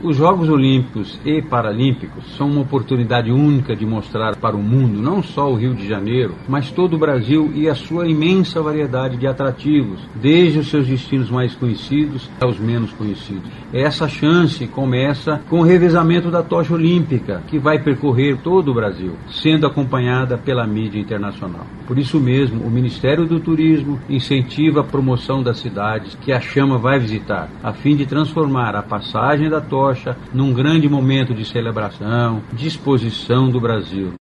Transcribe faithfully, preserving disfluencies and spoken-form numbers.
Os Jogos Olímpicos e Paralímpicos são uma oportunidade única de mostrar para o mundo não só o Rio de Janeiro, mas todo o Brasil e a sua imensa variedade de atrativos, desde os seus destinos mais conhecidos aos menos conhecidos. Essa chance começa com o revezamento da tocha olímpica, que vai percorrer todo o Brasil, sendo acompanhada pela mídia internacional. Por isso mesmo, o Ministério do Turismo incentiva a promoção das cidades que a chama vai visitar, a fim de transformar a passagem da tocha num grande momento de celebração, de exposição do Brasil.